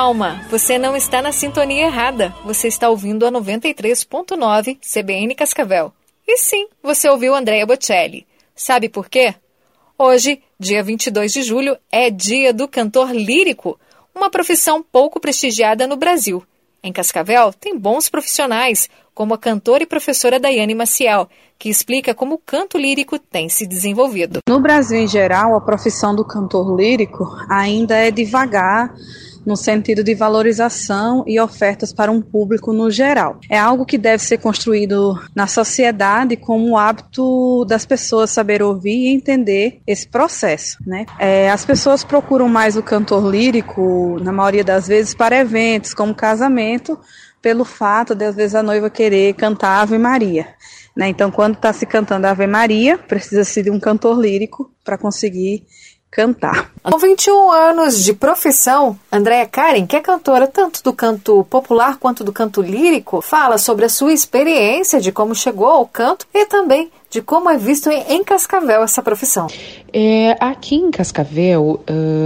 Calma, você não está na sintonia errada. Você está ouvindo a 93.9 CBN Cascavel. E sim, você ouviu Andrea Bocelli. Sabe por quê? Hoje, dia 22 de julho, é dia do cantor lírico, uma profissão pouco prestigiada no Brasil. Em Cascavel, tem bons profissionais, como a cantora e professora Daiane Maciel, que explica como o canto lírico tem se desenvolvido. No Brasil, em geral, a profissão do cantor lírico ainda é devagar, no sentido de valorização e ofertas para um público no geral. É algo que deve ser construído na sociedade como o hábito das pessoas saber ouvir e entender esse processo, né? As pessoas procuram mais o cantor lírico, na maioria das vezes, para eventos como casamento, pelo fato de, às vezes, a noiva querer cantar Ave Maria, né? Então, quando está se cantando Ave Maria, precisa-se de um cantor lírico para conseguir cantar. Com 21 anos de profissão, Andrea Karen, que é cantora tanto do canto popular quanto do canto lírico, fala sobre a sua experiência de como chegou ao canto e também de como é visto em Cascavel essa profissão. Aqui em Cascavel,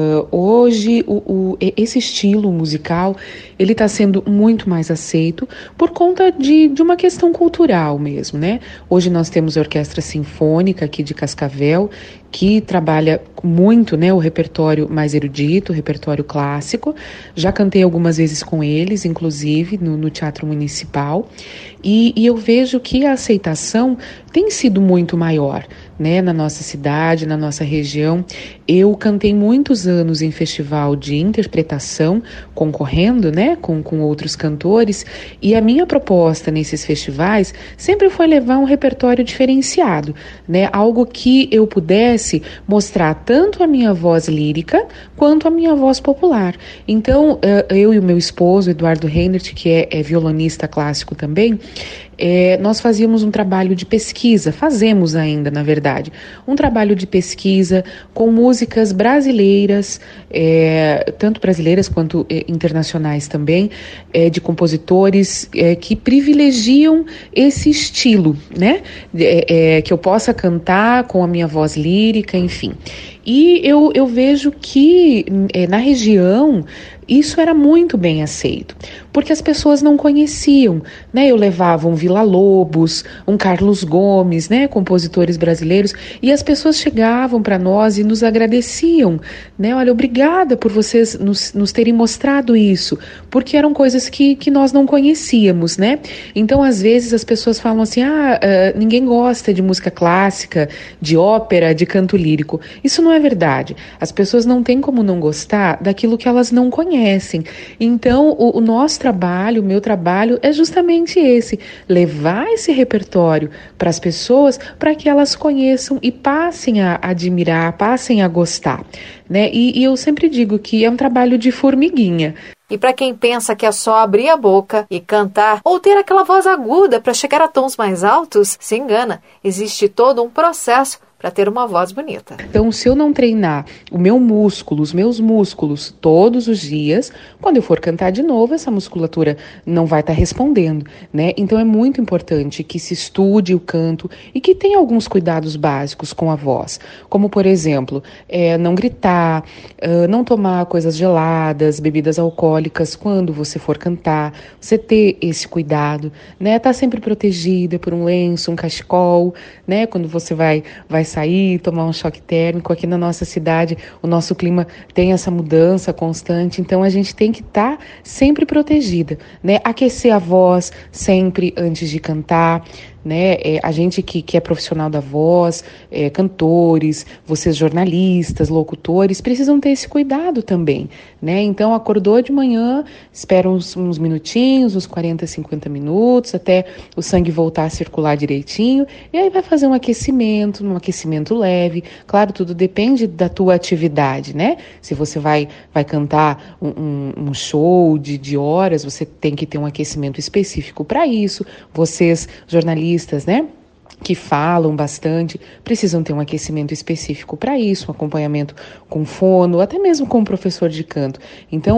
hoje esse estilo musical ele está sendo muito mais aceito por conta de uma questão cultural mesmo, né? Hoje nós temos a Orquestra Sinfônica aqui de Cascavel, que trabalha muito, né, o repertório mais erudito, o repertório clássico. Já cantei algumas vezes com eles, inclusive no Teatro Municipal, e eu vejo que a aceitação tem sido muito maior, né, na nossa cidade, na nossa região. Eu cantei muitos anos em festival de interpretação, concorrendo, né, com outros cantores, e a minha proposta nesses festivais sempre foi levar um repertório diferenciado, né, algo que eu pudesse mostrar tanto a minha voz lírica quanto a minha voz popular. Então, eu e o meu esposo, Eduardo Reinert, que é violonista clássico também, nós fazíamos um trabalho de pesquisa, fazemos ainda, na verdade, um trabalho de pesquisa com músicas brasileiras, tanto brasileiras quanto internacionais também, de compositores que privilegiam esse estilo, né? Que eu possa cantar com a minha voz lírica, enfim. E eu vejo que na região isso era muito bem aceito, porque as pessoas não conheciam, né? Eu levava um Villa-Lobos, um Carlos Gomes, né? Compositores brasileiros, e as pessoas chegavam para nós e nos agradeciam, né? Olha, obrigada por vocês nos terem mostrado isso, porque eram coisas que nós não conhecíamos, né? Então, às vezes, as pessoas falam assim, ninguém gosta de música clássica, de ópera, de canto lírico. Isso não é verdade. As pessoas não têm como não gostar daquilo que elas não conhecem. Então, o nosso trabalho, o meu trabalho é justamente esse, levar esse repertório para as pessoas para que elas conheçam e passem a admirar, passem a gostar, né? E eu sempre digo que é um trabalho de formiguinha. E para quem pensa que é só abrir a boca e cantar ou ter aquela voz aguda para chegar a tons mais altos, se engana. Existe todo um processo para ter uma voz bonita. Então, se eu não treinar os meus músculos todos os dias, quando eu for cantar de novo, essa musculatura não vai estar respondendo, né? Então, é muito importante que se estude o canto e que tenha alguns cuidados básicos com a voz, como, por exemplo, não gritar, não tomar coisas geladas, bebidas alcoólicas quando você for cantar, você ter esse cuidado, né? Tá sempre protegida por um lenço, um cachecol, né? Quando você vai sair, tomar um choque térmico. Aqui na nossa cidade, o nosso clima tem essa mudança constante, então a gente tem que estar sempre protegida, né? Aquecer a voz sempre antes de cantar, né? A gente que é profissional da voz, cantores, vocês jornalistas, locutores, precisam ter esse cuidado também, né? Então, acordou de manhã, espera uns minutinhos, uns 40, 50 minutos, até o sangue voltar a circular direitinho, e aí vai fazer um aquecimento leve. Claro, tudo depende da tua atividade, né? Se você vai cantar um show de horas, você tem que ter um aquecimento específico para isso. Vocês, jornalistas, né, que falam bastante, precisam ter um aquecimento específico para isso, um acompanhamento com fono, até mesmo com o professor de canto. Então,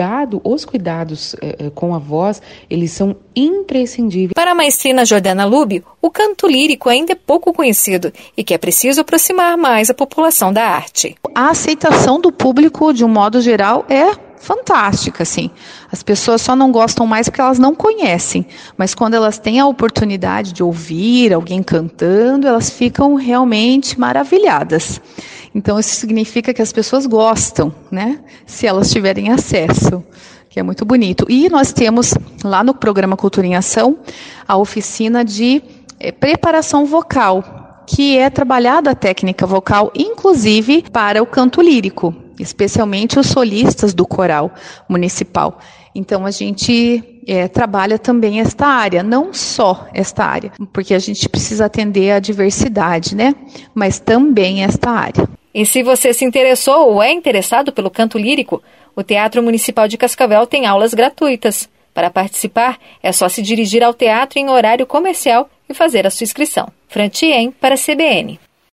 os cuidados com a voz, eles são imprescindíveis. Para a maestrina Jordana Lubio, o canto lírico ainda é pouco conhecido e que é preciso aproximar mais a população da arte. A aceitação do público, de um modo geral, é fantástica, assim. As pessoas só não gostam mais porque elas não conhecem, mas quando elas têm a oportunidade de ouvir alguém cantando, elas ficam realmente maravilhadas. Então, isso significa que as pessoas gostam, né? Se elas tiverem acesso, que é muito bonito. E nós temos, lá no programa Cultura em Ação, a oficina de preparação vocal, que é trabalhada a técnica vocal, inclusive para o canto lírico, especialmente os solistas do coral municipal. Então, a gente trabalha também esta área, não só esta área, porque a gente precisa atender a diversidade, né? Mas também esta área. E se você se interessou ou é interessado pelo canto lírico, o Teatro Municipal de Cascavel tem aulas gratuitas. Para participar, é só se dirigir ao teatro em horário comercial e fazer a sua inscrição. Fran Thien, para a CBN.